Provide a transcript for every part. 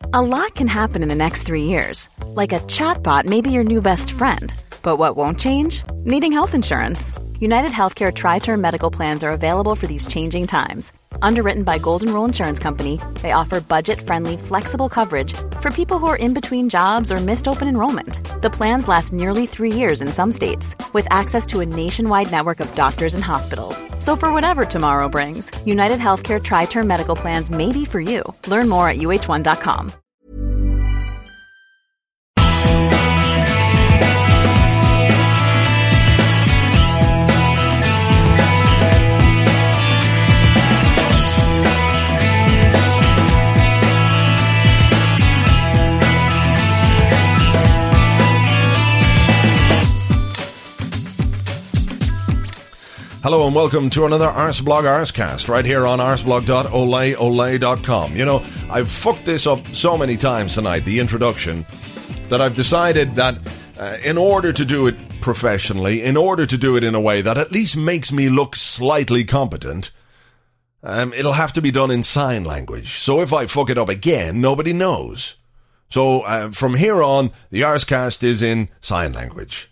A lot can happen in the next 3 years. Like a chatbot may be your new best friend. But what won't change? Needing health insurance. United Healthcare Tri-Term Medical Plans are available for these changing times. Underwritten by Golden Rule Insurance Company, they offer budget-friendly, flexible coverage for people who are in between jobs or missed open enrollment. The plans last nearly 3 years in some states, with access to a nationwide network of doctors and hospitals. So for whatever tomorrow brings, United Healthcare Tri-Term Medical Plans may be for you. Learn more at uh1.com. Hello and welcome to another Arsblog Arscast right here on arsblog.oleole.com. You know, I've fucked this up so many times tonight, the introduction, that I've decided that in order to do it professionally, in order to do it in a way that at least makes me look slightly competent, it'll have to be done in sign language. So if I fuck it up again, nobody knows. So from here on, the Arscast is in sign language.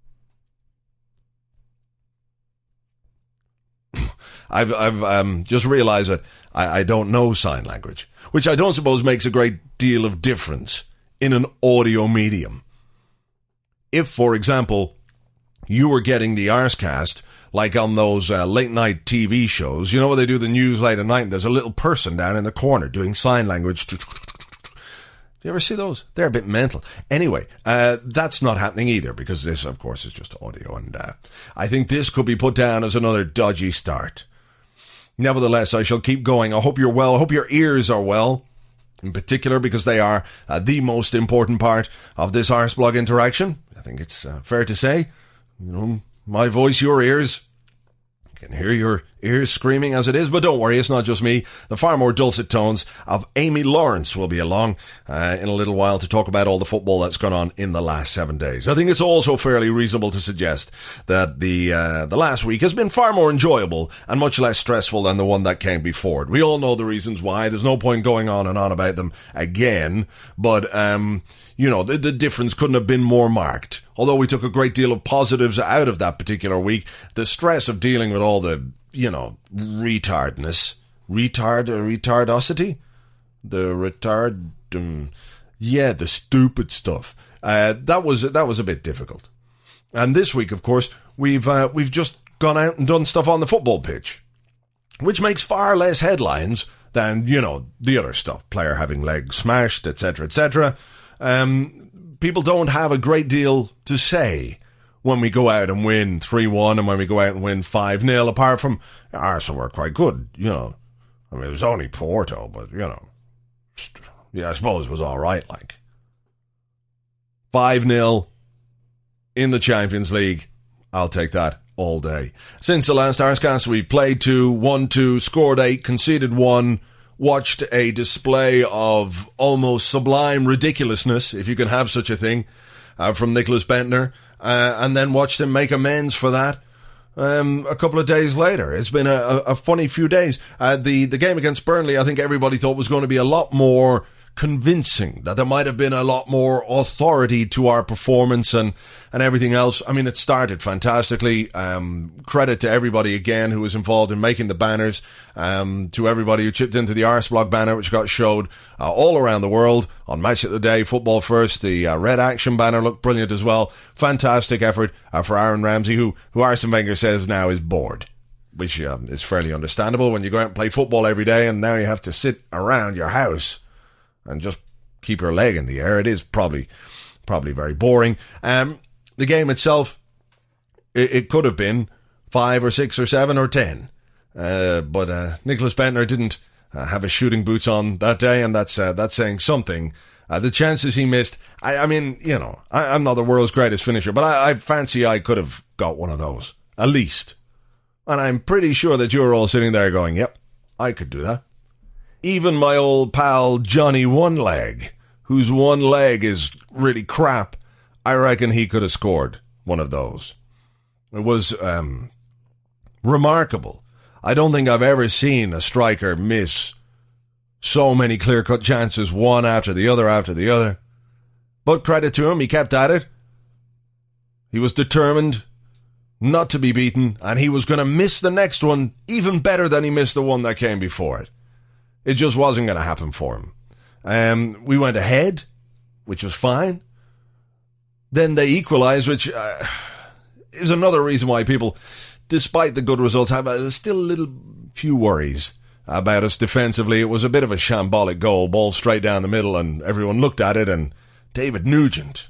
I've just realized that I don't know sign language, which I don't suppose makes a great deal of difference in an audio medium. If, for example, you were getting the Arscast like on those late night TV shows, you know where they do the news late at night and there's a little person down in the corner doing sign language. Do you ever see those? They're a bit mental. Anyway, that's not happening either because this, of course, is just audio. And I think this could be put down as another dodgy start. Nevertheless, I shall keep going. I hope you're well. I hope your ears are well, in particular because they are the most important part of this Arsblog interaction. I think it's fair to say, you know, my voice, your ears. I can hear your ears screaming as it is, but don't worry, it's not just me. The far more dulcet tones of Amy Lawrence will be along in a little while to talk about all the football that's gone on in the last 7 days. I think it's also fairly reasonable to suggest that the last week has been far more enjoyable and much less stressful than the one that came before it. We all know the reasons why. There's no point going on and on about them again, but you know, the difference couldn't have been more marked. Although we took a great deal of positives out of that particular week, the stress of dealing with all the, you know, retardosity? The stupid stuff. That was a bit difficult. And this week, of course, we've just gone out and done stuff on the football pitch, which makes far less headlines than, you know, the other stuff. Player having legs smashed, etc., etc. People don't have a great deal to say when we go out and win 3-1 and when we go out and win 5-0, apart from Arsenal were quite good, you know. I mean, it was only Porto, but, you know, yeah, I suppose it was all right, like. 5-0 in the Champions League, I'll take that all day. Since the last Arscast, we played 2, won 2, scored 8, conceded 1, watched a display of almost sublime ridiculousness, if you can have such a thing, from Nicholas Bentner, and then watched him make amends for that a couple of days later. It's been a funny few days. The game against Burnley, I think everybody thought was going to be a lot more convincing, that there might have been a lot more authority to our performance and everything else. I mean, it started fantastically. Credit to everybody again who was involved in making the banners, to everybody who chipped into the Arsblog banner, which got showed all around the world on Match of the Day, Football First. The Red Action banner looked brilliant as well. Fantastic effort for Aaron Ramsey, who Arsene Wenger says now is bored, which is fairly understandable when you go out and play football every day and now you have to sit around your house and just keep your leg in the air. It is probably very boring. The game itself, it could have been 5 or 6 or 7 or 10. But Nicholas Bentner didn't have his shooting boots on that day, and that's saying something. The chances he missed, I mean, you know, I'm not the world's greatest finisher, but I fancy I could have got one of those, at least. And I'm pretty sure that you're all sitting there going, yep, I could do that. Even my old pal Johnny One Leg, whose one leg is really crap, I reckon he could have scored one of those. It was remarkable. I don't think I've ever seen a striker miss So many clear-cut chances, one after the other. But credit to him, he kept at it. He was determined not to be beaten, and he was going to miss the next one even better than he missed the one that came before it. It just wasn't going to happen for him. We went ahead, which was fine. Then they equalised, which is another reason why people, despite the good results, have still a little few worries about us defensively. It was a bit of a shambolic goal, ball straight down the middle, and everyone looked at it, and David Nugent.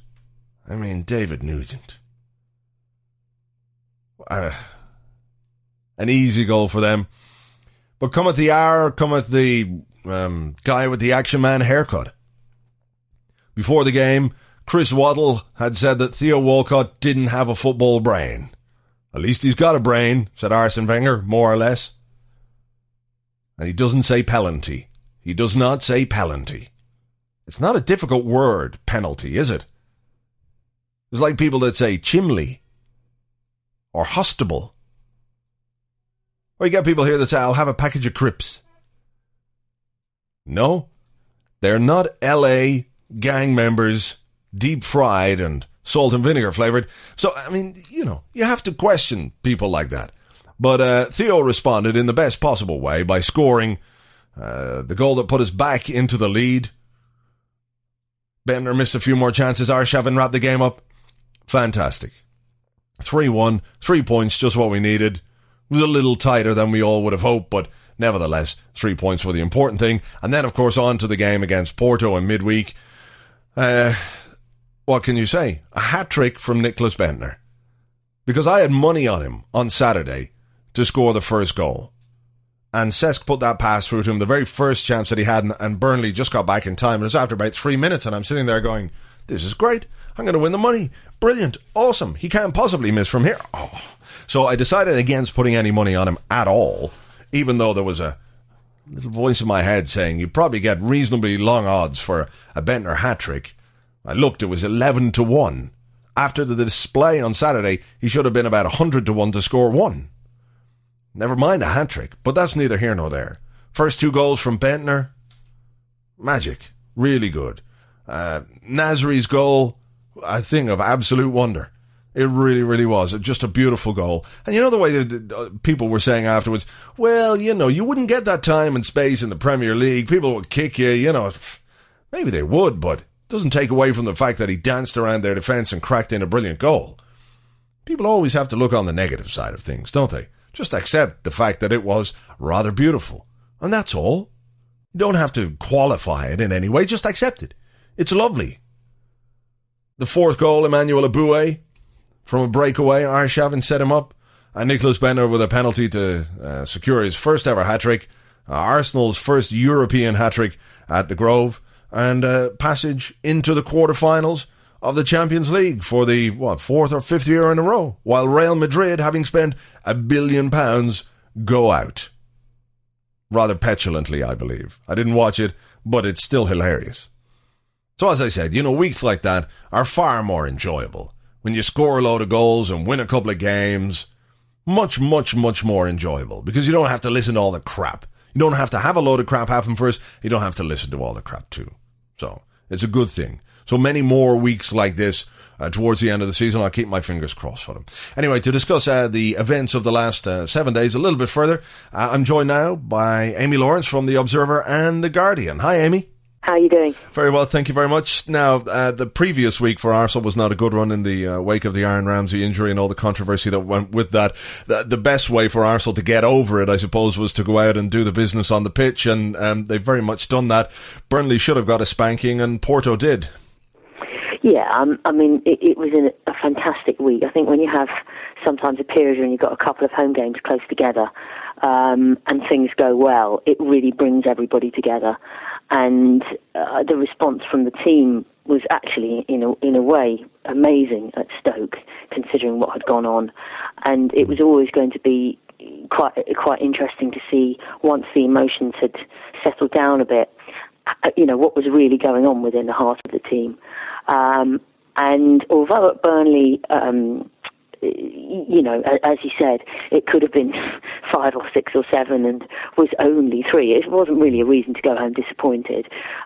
An easy goal for them. But cometh the hour, cometh the guy with the Action Man haircut. Before the game, Chris Waddle had said that Theo Walcott didn't have a football brain. At least he's got a brain, said Arsene Wenger, more or less. And he doesn't say penalty. He does not say penalty. It's not a difficult word, penalty, is it? It's like people that say chimley or hostable. Or you get people here that say, I'll have a package of crisps. No, they're not LA gang members, deep fried and salt and vinegar flavored. So, I mean, you have to question people like that. But Theo responded in the best possible way by scoring the goal that put us back into the lead. Bentner missed a few more chances. Arshavin wrapped the game up. Fantastic. 3-1, 3 points, just what we needed. It was a little tighter than we all would have hoped, but nevertheless, 3 points were the important thing. And then, of course, on to the game against Porto in midweek. What can you say? A hat-trick from Nicklas Bendtner. Because I had money on him on Saturday to score the first goal. And Cesc put that pass through to him, the very first chance that he had, and Burnley just got back in time. It was after about 3 minutes, and I'm sitting there going, this is great. I'm going to win the money. Brilliant. Awesome. He can't possibly miss from here. Oh. So I decided against putting any money on him at all, even though there was a little voice in my head saying you'd probably get reasonably long odds for a Bentner hat-trick. I looked, it was 11-1. After the display on Saturday, he should have been about 100-1 to score one. Never mind a hat-trick, but that's neither here nor there. First 2 goals from Bentner, magic, really good. Nasri's goal, a thing of absolute wonder. It really, really was. Just a beautiful goal. And you know the way that people were saying afterwards, well, you wouldn't get that time and space in the Premier League. People would kick you, maybe they would, but it doesn't take away from the fact that he danced around their defence and cracked in a brilliant goal. People always have to look on the negative side of things, don't they? Just accept the fact that it was rather beautiful. And that's all. You don't have to qualify it in any way, just accept it. It's lovely. The 4th goal, Emmanuel Aboué, from a breakaway, Arshavin set him up, and Nicklas Bendtner with a penalty to secure his first ever hat-trick, Arsenal's first European hat-trick at the Grove, and passage into the quarterfinals of the Champions League for the 4th or 5th year in a row, while Real Madrid, having spent £1 billion, go out. Rather petulantly, I believe. I didn't watch it, but it's still hilarious. So as I said, weeks like that are far more enjoyable. When you score a load of goals and win a couple of games, much, much, much more enjoyable. Because you don't have to listen to all the crap. You don't have to have a load of crap happen first. You don't have to listen to all the crap too. So, it's a good thing. So many more weeks like this towards the end of the season. I'll keep my fingers crossed for them. Anyway, to discuss the events of the last 7 days a little bit further, I'm joined now by Amy Lawrence from The Observer and The Guardian. Hi, Amy. How are you doing? Very well, thank you very much. Now, the previous week for Arsenal was not a good one in the wake of the Aaron Ramsey injury and all the controversy that went with that. The best way for Arsenal to get over it, I suppose, was to go out and do the business on the pitch, and they've very much done that. Burnley should have got a spanking, and Porto did. Yeah, it was a fantastic week. I think when you have sometimes a period when you've got a couple of home games close together and things go well, it really brings everybody together. And the response from the team was actually, in a way, amazing at Stoke, considering what had gone on. And it was always going to be quite interesting to see, once the emotions had settled down a bit, what was really going on within the heart of the team. And although at Burnley, as you said, it could have been 5 or 6 or 7 and was only 3. It wasn't really a reason to go home disappointed.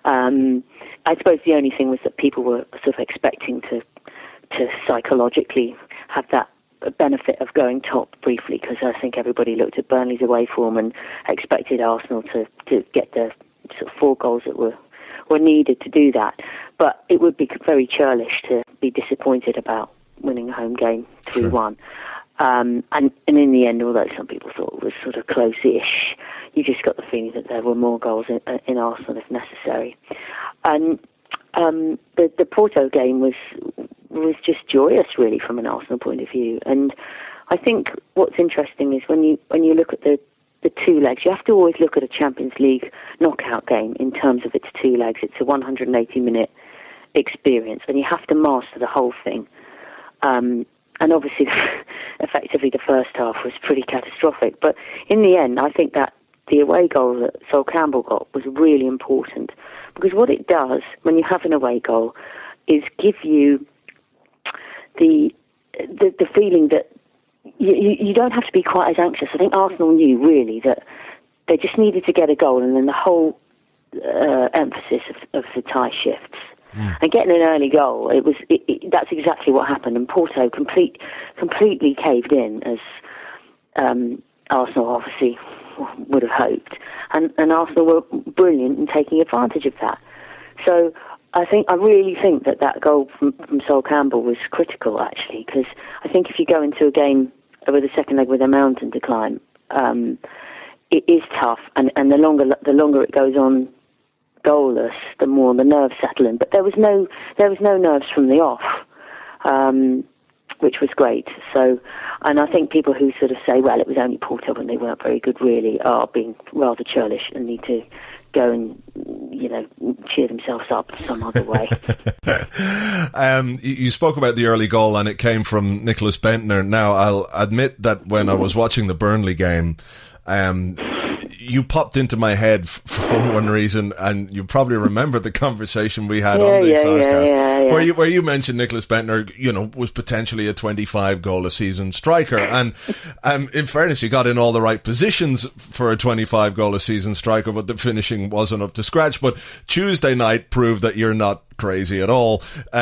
I suppose the only thing was that people were sort of expecting to psychologically have that benefit of going top briefly, because I think everybody looked at Burnley's away form and expected Arsenal to get the sort of 4 goals that were needed to do that. But it would be very churlish to be disappointed about winning a home game 3-1. And in the end, although some people thought it was sort of close-ish, you just got the feeling that there were more goals in Arsenal if necessary. And the Porto game was just joyous, really, from an Arsenal point of view. And I think what's interesting is when you look at the 2 legs, you have to always look at a Champions League knockout game in terms of its 2 legs. It's a 180-minute experience, and you have to master the whole thing. And obviously, effectively, the first half was pretty catastrophic. But in the end, I think that the away goal that Sol Campbell got was really important, because what it does when you have an away goal is give you the feeling that you don't have to be quite as anxious. I think Arsenal knew really that they just needed to get a goal, and then the whole emphasis of the tie shifts. And getting an early goal, that's exactly what happened. And Porto completely caved in, as Arsenal obviously would have hoped. And Arsenal were brilliant in taking advantage of that. So I really think that goal from Sol Campbell was critical, actually, because I think if you go into a game with a second leg with a mountain to climb, it is tough, and the longer it goes on goalless, the more the nerves settle in. But there was no nerves from the off, which was great. So, and I think people who sort of say, well, it was only Porto and they weren't very good, really are being rather churlish and need to go and cheer themselves up some other way. You spoke about the early goal, and it came from Nicholas Bendtner. Now, I'll admit that when I was watching the Burnley game, you popped into my head for one reason, and you probably remember the conversation we had on the Sourcecast, where you mentioned Nicholas Bendtner, was potentially a 25 goal a season striker, and in fairness, he got in all the right positions for a 25 goal a season striker, but the finishing wasn't up to scratch. But Tuesday night proved that you're not crazy at all.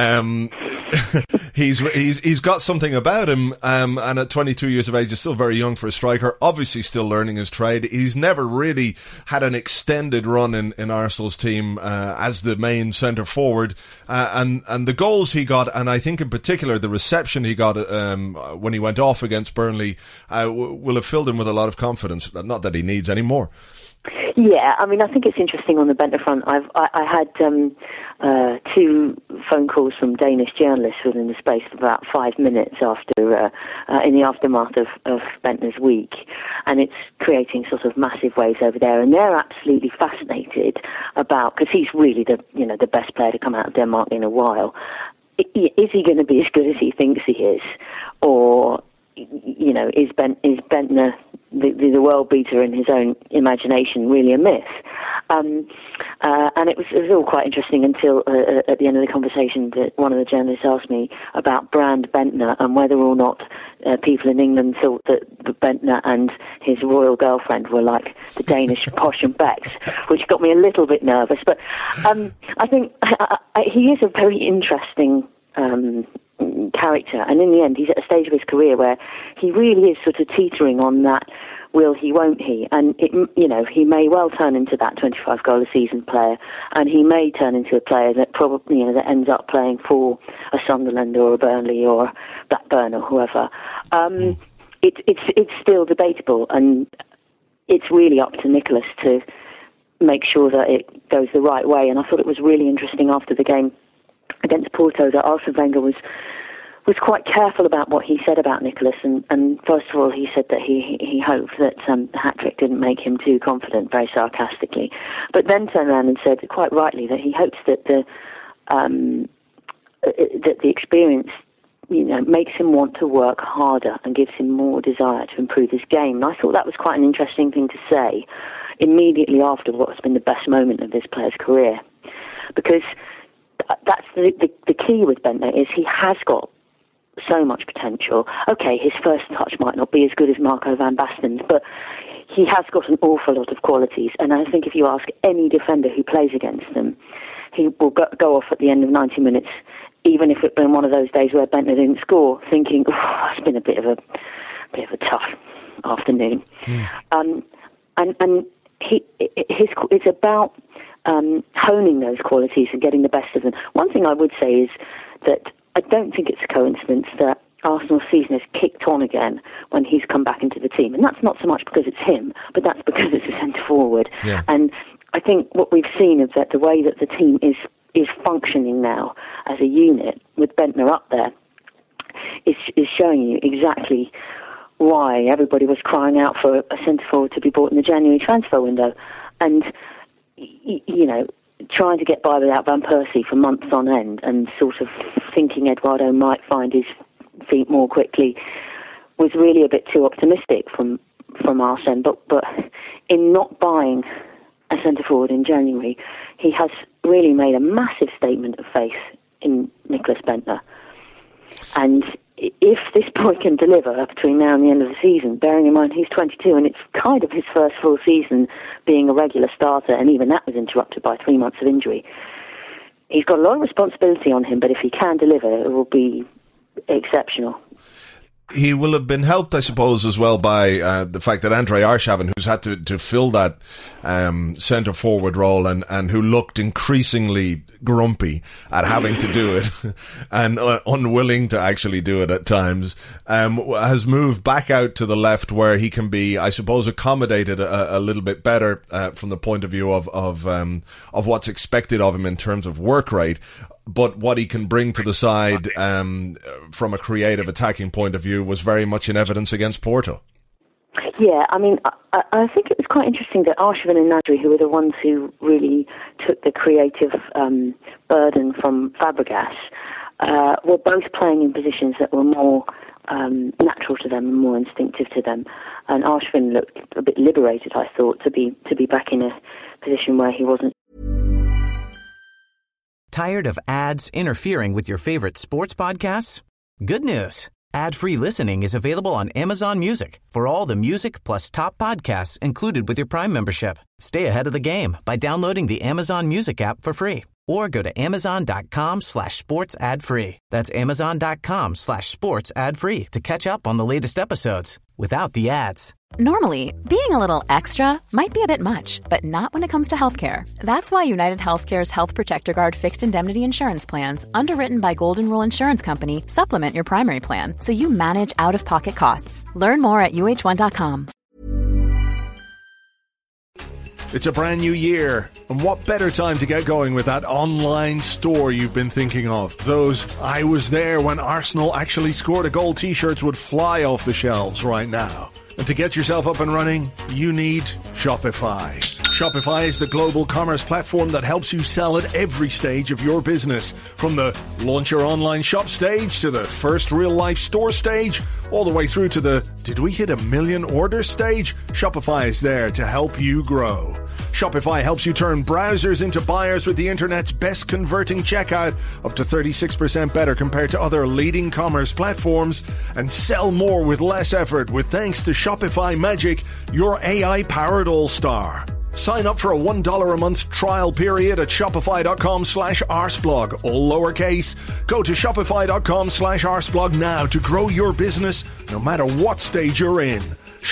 He's got something about him, and at 22 years of age is still very young for a striker, obviously still learning his trade. He's never really had an extended run in Arsenal's team as the main centre forward, and the goals he got, and I think in particular the reception he got when he went off against Burnley will have filled him with a lot of confidence, not that he needs any more. Yeah, I mean, I think it's interesting on the Bendtner front. I had 2 phone calls from Danish journalists within the space of about 5 minutes after, in the aftermath of Bendtner's week, and it's creating sort of massive waves over there. And they're absolutely fascinated about, because he's really the best player to come out of Denmark in a while. Is he going to be as good as he thinks he is, or is Bendtner the world beater in his own imagination really a myth? And it was all quite interesting until at the end of the conversation that one of the journalists asked me about brand Bendtner and whether or not people in England thought that Bendtner and his royal girlfriend were like the Danish Posh and Becks, which got me a little bit nervous. But I think he is a very interesting character, and in the end he's at a stage of his career where he really is sort of teetering on that will he, won't he, and he may well turn into that 25 goal a season player, and he may turn into a player that probably that ends up playing for a Sunderland or a Burnley or Blackburn or whoever. It's still debatable, and it's really up to Nicholas to make sure that it goes the right way. And I thought it was really interesting after the game against Porto that Arsene Wenger was quite careful about what he said about Nicholas, and first of all he said that he hoped that the hat-trick didn't make him too confident, very sarcastically, but then turned around and said quite rightly that he hopes that the experience makes him want to work harder and gives him more desire to improve his game. And I thought that was quite an interesting thing to say immediately after what's been the best moment of this player's career, because that's the key with Bendtner is he has got so much potential. Okay, his first touch might not be as good as Marco van Basten's, but he has got an awful lot of qualities, and I think if you ask any defender who plays against them, he will go off at the end of 90 minutes, even if it's been one of those days where Bendtner didn't score, thinking, it's been a bit of a tough afternoon. And it's about honing those qualities and getting the best of them. One thing I would say is that I don't think it's a coincidence that Arsenal's season has kicked on again when he's come back into the team. And that's not so much because it's him, but that's because it's a centre-forward. Yeah. And I think what we've seen is that the way that the team is functioning now as a unit, with Bendtner up there, is showing you exactly why everybody was crying out for a centre-forward to be bought in the January transfer window. And, you know, trying to get by without Van Persie for months on end and sort of thinking Eduardo might find his feet more quickly was really a bit too optimistic from Arsene. But in not buying a centre-forward in January, he has really made a massive statement of faith in Nicklas Bendtner. And if this boy can deliver between now and the end of the season, bearing in mind he's 22 and it's kind of his first full season being a regular starter, and even that was interrupted by 3 months of injury, he's got a lot of responsibility on him, but if he can deliver, it will be exceptional. He will have been helped, I suppose, as well by the fact that Andrei Arshavin, who's had to fill that centre-forward role and who looked increasingly grumpy at having to do it and unwilling to actually do it at times, has moved back out to the left where he can be, I suppose, accommodated a little bit better from the point of view of what's expected of him in terms of work rate. But what he can bring to the side from a creative attacking point of view was very much in evidence against Porto. Yeah, I mean, I think it was quite interesting that Arshavin and Nasri, who were the ones who really took the creative burden from Fabregas, were both playing in positions that were more natural to them and more instinctive to them. And Arshavin looked a bit liberated, I thought, to be back in a position where he wasn't. Tired of ads interfering with your favorite sports podcasts? Good news. Ad-free listening is available on Amazon Music for all the music plus top podcasts included with your Prime membership. Stay ahead of the game by downloading the Amazon Music app for free or go to amazon.com/sports ad free. That's amazon.com/sports ad free to catch up on the latest episodes without the ads. Normally, being a little extra might be a bit much, but not when it comes to healthcare. That's why United Healthcare's Health Protector Guard fixed indemnity insurance plans, underwritten by Golden Rule Insurance Company, supplement your primary plan so you manage out-of-pocket costs. Learn more at UH1.com. It's a brand new year, and what better time to get going with that online store you've been thinking of? Those "I was there when Arsenal actually scored a goal" t-shirts would fly off the shelves right now. And to get yourself up and running, you need Shopify. Shopify is the global commerce platform that helps you sell at every stage of your business. From the launch your online shop stage to the first real-life store stage, all the way through to the "did we hit 1 million orders" stage, Shopify is there to help you grow. Shopify helps you turn browsers into buyers with the internet's best converting checkout, up to 36% better compared to other leading commerce platforms, and sell more with less effort with thanks to Shopify Magic, your AI-powered all-star. Sign up for a $1 a month trial period at shopify.com/arseblog, all lowercase. Go to shopify.com/arseblog now to grow your business no matter what stage you're in.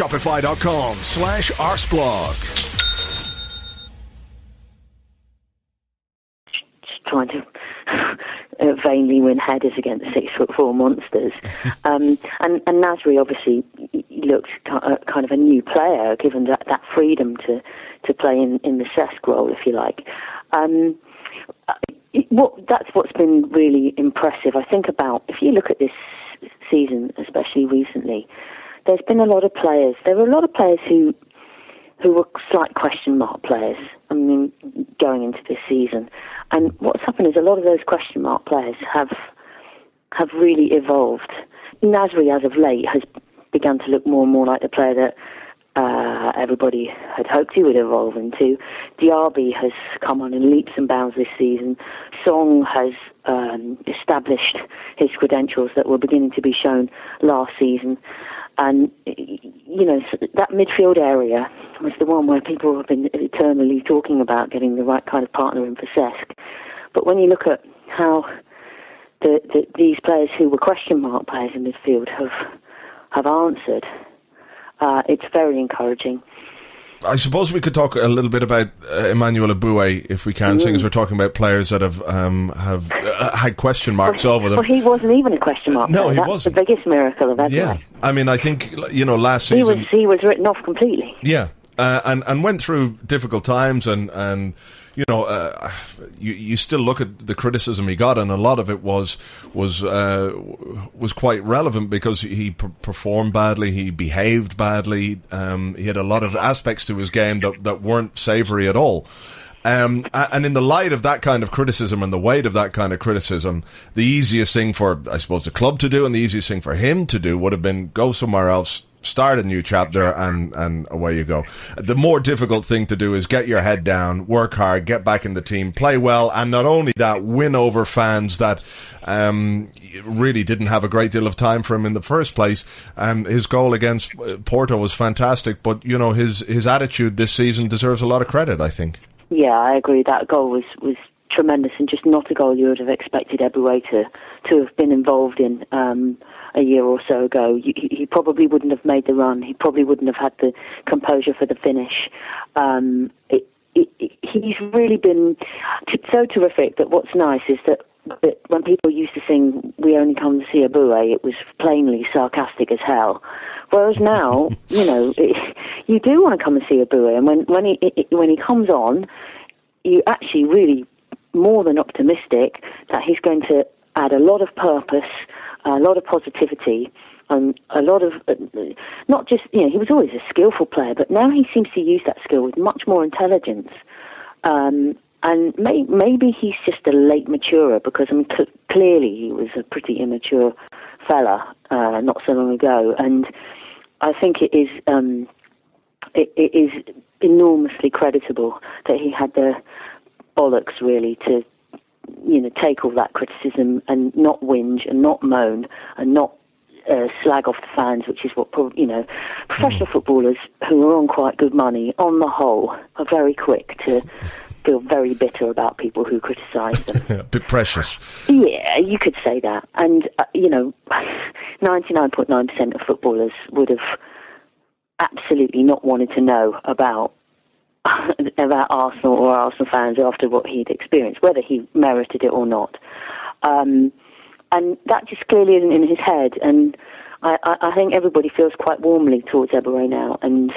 Shopify.com/arseblog. Trying to vainly win headers against 6'4" monsters. And Nasri obviously looked kind of a new player, given that freedom to play in the Cesc role, if you like. That's what's been really impressive. I think about, if you look at this season, especially recently, there's been a lot of players. There were a lot of players who were slight question mark players, I mean, going into this season. And what's happened is a lot of those question mark players have really evolved. Nasri, as of late, has begun to look more and more like the player that everybody had hoped he would evolve into. Diaby has come on in leaps and bounds this season. Song has established his credentials that were beginning to be shown last season. And, that midfield area was the one where people have been eternally talking about getting the right kind of partner in for Cesc. But when you look at how these players who were question mark players in midfield have answered, it's very encouraging. I suppose we could talk a little bit about Emmanuel Eboué, if we can, seeing as we're talking about players that have had question marks over them. Well, he wasn't even a question mark. No, player. he That's wasn't. The biggest miracle of Eboué. Yeah, I mean, I think last season he was written off completely. Yeah, and went through difficult times, and you still look at the criticism he got, and a lot of it was quite relevant because he performed badly, he behaved badly, he had a lot of aspects to his game that weren't savoury at all. And in the light of that kind of criticism and the weight of that kind of criticism, the easiest thing for, I suppose, the club to do and the easiest thing for him to do would have been go somewhere else, start a new chapter, and away you go. The more difficult thing to do is get your head down, work hard, get back in the team, play well, and not only that, win over fans that really didn't have a great deal of time for him in the first place. His goal against Porto was fantastic, but his attitude this season deserves a lot of credit, I think. Yeah, I agree. That goal was tremendous, and just not a goal you would have expected Eboué to have been involved in a year or so ago. He probably wouldn't have made the run. He probably wouldn't have had the composure for the finish. He's really been so terrific that what's nice is that when people used to sing "We Only Come to See Eboué," it was plainly sarcastic as hell. Whereas now, you do want to come and see Eboué, and when he comes on, you actually really more than optimistic that he's going to add a lot of purpose, a lot of positivity, and a lot of not just he was always a skillful player, but now he seems to use that skill with much more intelligence. And maybe he's just a late maturer, because clearly he was a pretty immature fella not so long ago, and I think it is enormously creditable that he had the bollocks really to take all that criticism and not whinge and not moan and not slag off the fans, which is what professional footballers who are on quite good money on the whole are very quick to feel very bitter about people who criticise them. A bit precious. Yeah, you could say that. And, 99.9% of footballers would have absolutely not wanted to know about Arsenal or Arsenal fans after what he'd experienced, whether he merited it or not. And that just clearly isn't in his head. And I think everybody feels quite warmly towards Eboué now. And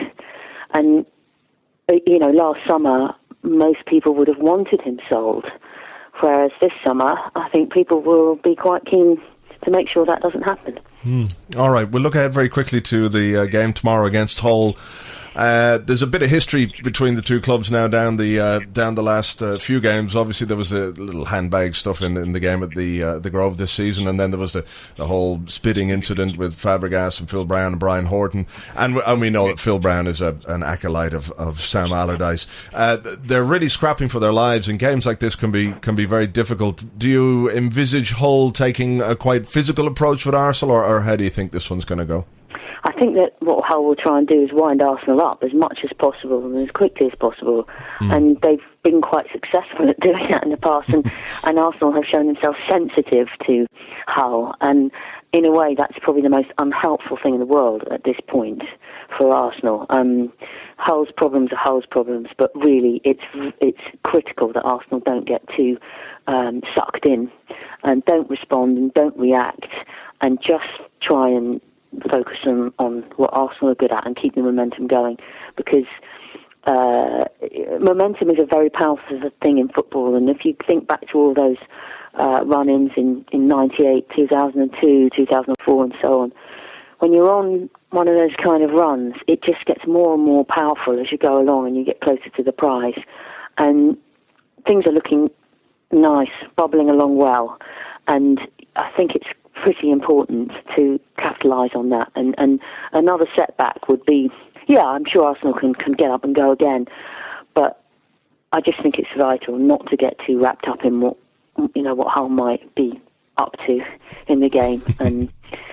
last summer, most people would have wanted him sold, whereas this summer, I think people will be quite keen to make sure that doesn't happen. All right, we'll look ahead very quickly to the game tomorrow against Hull. There's a bit of history between the two clubs now down the last few games. Obviously, there was the little handbag stuff in the game at the Grove this season, and then there was the whole spitting incident with Fabregas and Phil Brown and Brian Horton, and we know that Phil Brown is an acolyte of Sam Allardyce. They're really scrapping for their lives, and games like this can be very difficult. Do you envisage Hull taking a quite physical approach with Arsenal, or how do you think this one's going to go? I think that what Hull will try and do is wind Arsenal up as much as possible and as quickly as possible. And they've been quite successful at doing that in the past. And Arsenal have shown themselves sensitive to Hull. And in a way, that's probably the most unhelpful thing in the world at this point for Arsenal. Hull's problems are Hull's problems, but really it's critical that Arsenal don't get too sucked in and don't respond and don't react and just try and focus on what Arsenal are good at and keep the momentum going, because momentum is a very powerful thing in football. And if you think back to all those run-ins in 98, 2002, 2004 and so on, when you're on one of those kind of runs, it just gets more and more powerful as you go along and you get closer to the prize. And things are looking nice, bubbling along well, and I think it's pretty important to capitalise on that. And another setback would be Yeah, I'm sure Arsenal can get up and go again, but I just think it's vital not to get too wrapped up in what Hull might be up to in the game, and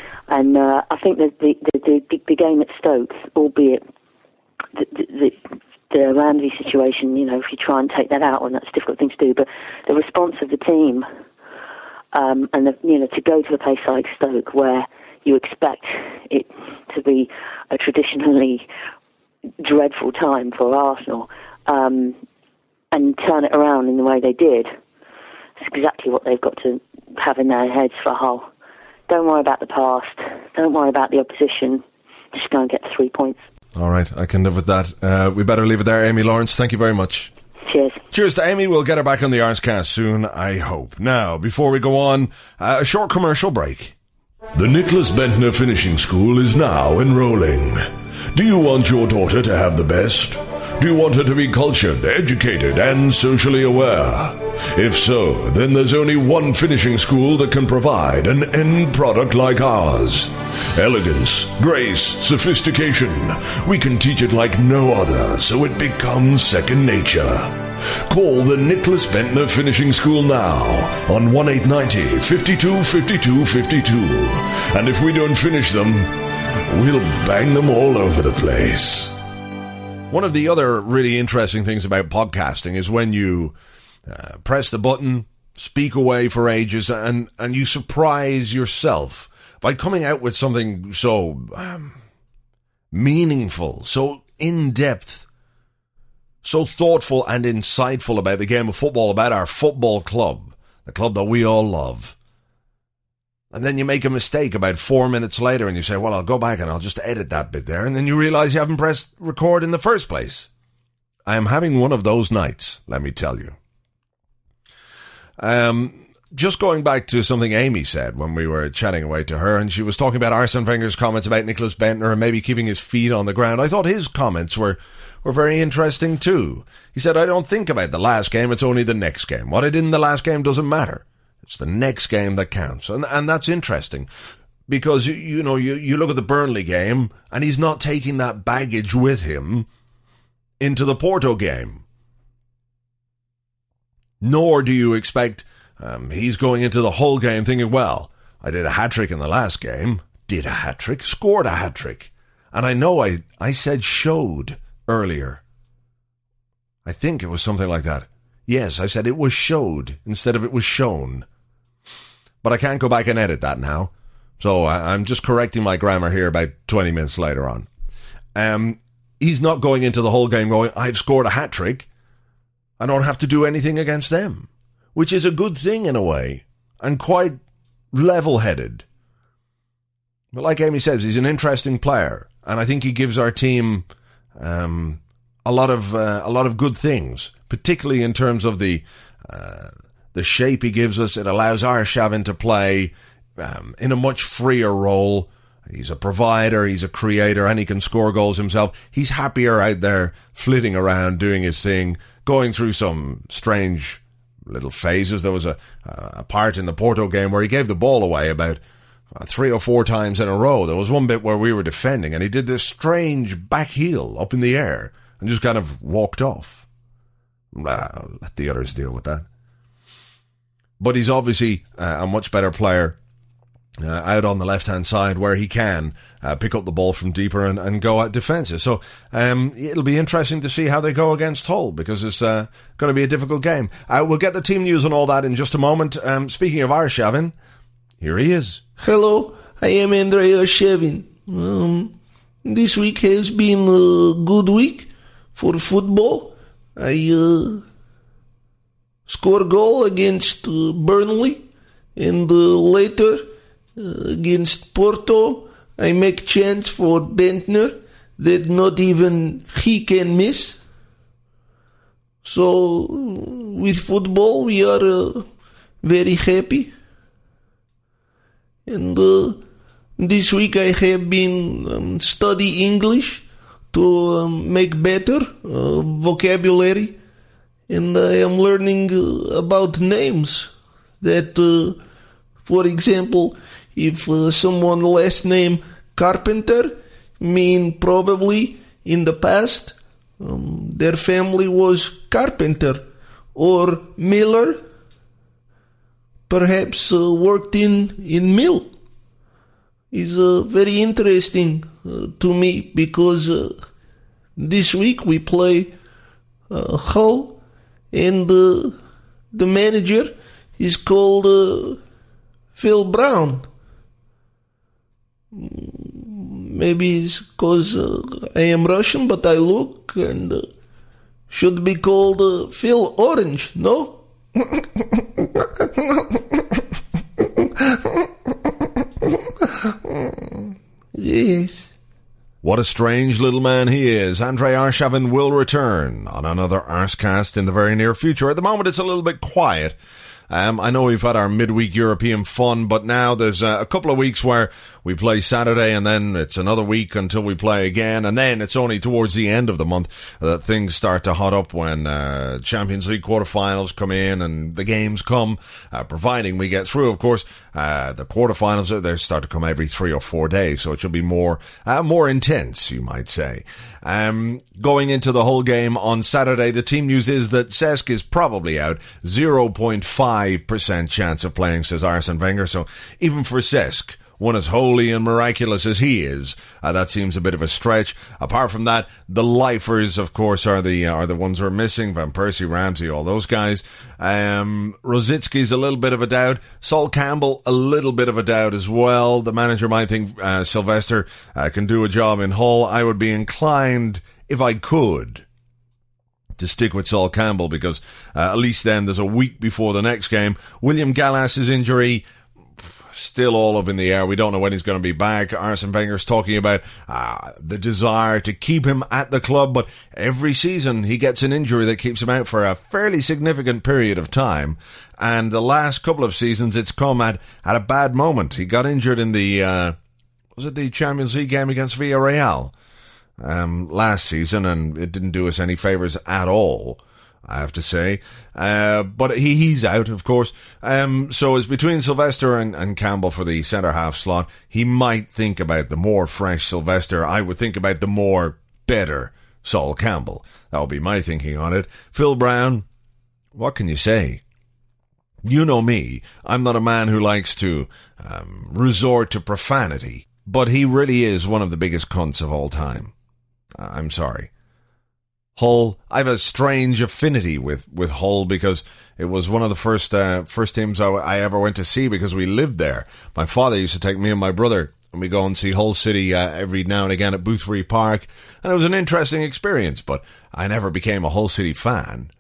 I think that the game at Stoke, albeit the Ramsey situation, if you try and take that out, and that's a difficult thing to do, but the response of the team, and to go to a place like Stoke where you expect it to be a traditionally dreadful time for Arsenal, and turn it around in the way they did, it's exactly what they've got to have in their heads for Hull. Don't worry about the past. Don't worry about the opposition. Just go and get the 3 points. All right, I can live with that. We better leave it there. Amy Lawrence, thank you very much. Cheers. Cheers to Amy. We'll get her back on the Arsecast soon, I hope. Now, before we go on, a short commercial break. The Nicholas Bentner Finishing School is now enrolling. Do you want your daughter to have the best? Do you want her to be cultured, educated, and socially aware? If so, then there's only one finishing school that can provide an end product like ours. Elegance, grace, sophistication. We can teach it like no other, so it becomes second nature. Call the Nicholas Bentner Finishing School now on 1-890 52 52 52. And if we don't finish them, we'll bang them all over the place. One of the other really interesting things about podcasting is when you press the button, speak away for ages, and you surprise yourself by coming out with something so meaningful, so in-depth, so thoughtful and insightful about the game of football, about our football club, the club that we all love. And then you make a mistake about 4 minutes later and you say, well, I'll go back and I'll just edit that bit there. And then you realize you haven't pressed record in the first place. I am having one of those nights, let me tell you. Just going back to something Amy said when we were chatting away to her, and she was talking about Arsene Wenger's comments about Nicholas Bentner and maybe keeping his feet on the ground. I thought his comments were very interesting too. He said, I don't think about the last game, it's only the next game. What I did in the last game doesn't matter. It's the next game that counts. And that's interesting because, you look at the Burnley game and he's not taking that baggage with him into the Porto game. Nor do you expect he's going into the whole game thinking, well, I did a hat-trick in the last game, scored a hat-trick. And I know I said showed earlier. I think it was something like that. Yes, I said it was showed instead of it was shown. But I can't go back and edit that now. So I'm just correcting my grammar here about 20 minutes later on. He's not going into the whole game going, I've scored a hat-trick. I don't have to do anything against them. Which is a good thing in a way. And quite level-headed. But like Amy says, he's an interesting player. And I think he gives our team a lot of good things. Particularly in terms of the shape he gives us. It allows Arshavin to play in a much freer role. He's a provider, he's a creator, and he can score goals himself. He's happier out there flitting around, doing his thing, going through some strange little phases. There was a part in the Porto game where he gave the ball away about 3 or 4 times in a row. There was one bit where we were defending, and he did this strange back heel up in the air and just kind of walked off. Let the others deal with that. But he's obviously a much better player out on the left-hand side where he can pick up the ball from deeper and go at defences. So it'll be interesting to see how they go against Hull because it's going to be a difficult game. We'll get the team news and all that in just a moment. Speaking of Arshavin, here he is. Hello, I am Andrei Arshavin. This week has been a good week for football. I score a goal against Burnley, and later against Porto, I make chance for Bentner that not even he can miss. So with football, we are very happy. And this week I have been study English to make better vocabulary. And I am learning about names. That, for example, if someone last name Carpenter, mean probably in the past, their family was carpenter or miller, perhaps worked in mill. Is very interesting to me because this week we play Hull, and the manager is called Phil Brown. Maybe it's because I am Russian, but I look and should be called Phil Orange, no? Yes. What a strange little man he is. Andrei Arshavin will return on another Arscast in the very near future. At the moment, it's a little bit quiet. I know we've had our midweek European fun, but now there's a couple of weeks where we play Saturday, and then it's another week until we play again, and then it's only towards the end of the month that things start to hot up when Champions League quarterfinals come in and the games come, providing we get through. Of course, the quarterfinals, they start to come every 3 or 4 days, so it should be more intense, you might say. Going into the whole game on Saturday, the team news is that Cesc is probably out. 0.5% chance of playing, says Arsene Wenger. So even for Cesc, one as holy and miraculous as he is, that seems a bit of a stretch. Apart from that, the lifers, of course, are the ones who are missing. Van Persie, Ramsey, all those guys. Rosicki's a little bit of a doubt. Sol Campbell, a little bit of a doubt as well. The manager might think Sylvester can do a job in Hull. I would be inclined, if I could, to stick with Sol Campbell because at least then there's a week before the next game. William Gallas's injury, still all up in the air. We don't know when he's going to be back. Arsene Wenger's talking about the desire to keep him at the club, but every season he gets an injury that keeps him out for a fairly significant period of time. And the last couple of seasons, it's come at a bad moment. He got injured in the Champions League game against Villarreal last season, and it didn't do us any favours at all, I have to say. But he's out, of course. So it's between Sylvester and Campbell for the centre-half slot. He might think about the more fresh Sylvester. I would think about the more better Sol Campbell. That would be my thinking on it. Phil Brown, what can you say? You know me. I'm not a man who likes to resort to profanity. But he really is one of the biggest cunts of all time. I'm sorry. Hull, I have a strange affinity with Hull because it was one of the first teams I ever went to see because we lived there. My father used to take me and my brother, and we go and see Hull City every now and again at Boothbury Park, and it was an interesting experience, but I never became a Hull City fan.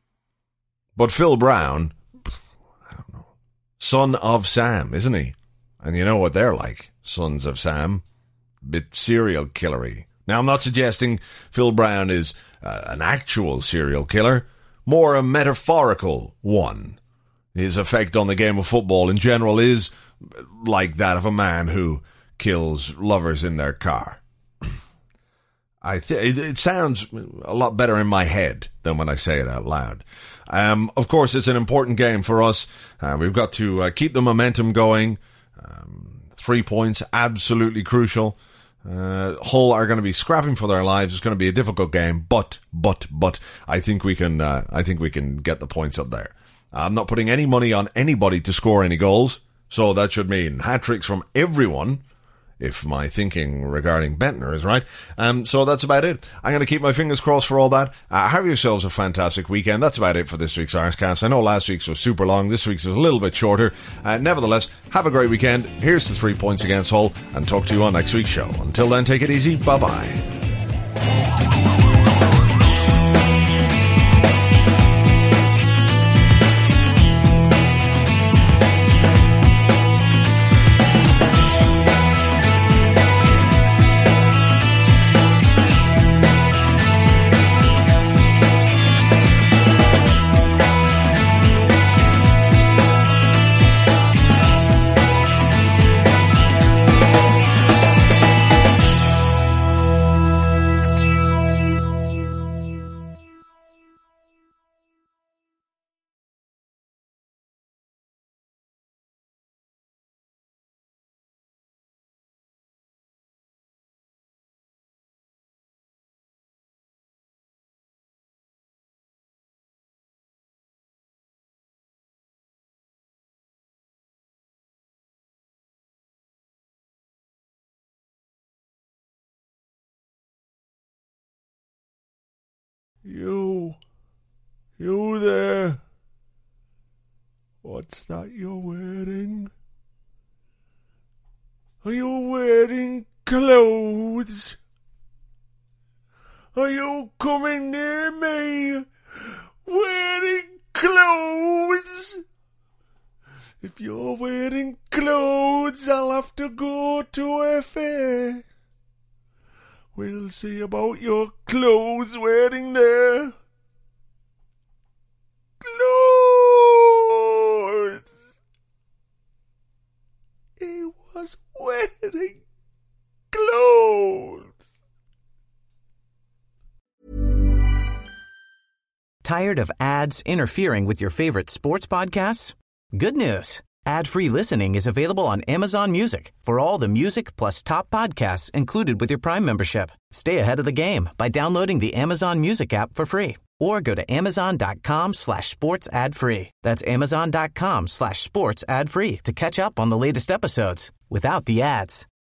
But Phil Brown, I don't know, son of Sam, isn't he? And you know what they're like, sons of Sam. Bit serial killery. Now, I'm not suggesting Phil Brown is an actual serial killer, more a metaphorical one. His effect on the game of football in general is like that of a man who kills lovers in their car. It sounds a lot better in my head than when I say it out loud. Of course, it's an important game for us. We've got to keep the momentum going. 3 points, absolutely crucial. Hull are going to be scrapping for their lives. It's going to be a difficult game, but I think we can get the points up there. I'm not putting any money on anybody to score any goals, so that should mean hat-tricks from everyone, if my thinking regarding Bentner is right. So that's about it. I'm going to keep my fingers crossed for all that. Have yourselves a fantastic weekend. That's about it for this week's Arscast. I know last week's was super long. This week's was a little bit shorter. Nevertheless, have a great weekend. Here's the 3 points against Hull, and talk to you on next week's show. Until then, take it easy. Bye-bye. You there? What's that you're wearing? Are you wearing clothes? Are you coming near me wearing clothes? If you're wearing clothes, I'll have to go to a fair. We'll see about your clothes wearing there. Clothes! He was wearing clothes. Tired of ads interfering with your favorite sports podcasts? Good news. Ad-free listening is available on Amazon Music for all the music plus top podcasts included with your Prime membership. Stay ahead of the game by downloading the Amazon Music app for free or go to amazon.com/sports ad free. That's amazon.com/sports ad free to catch up on the latest episodes without the ads.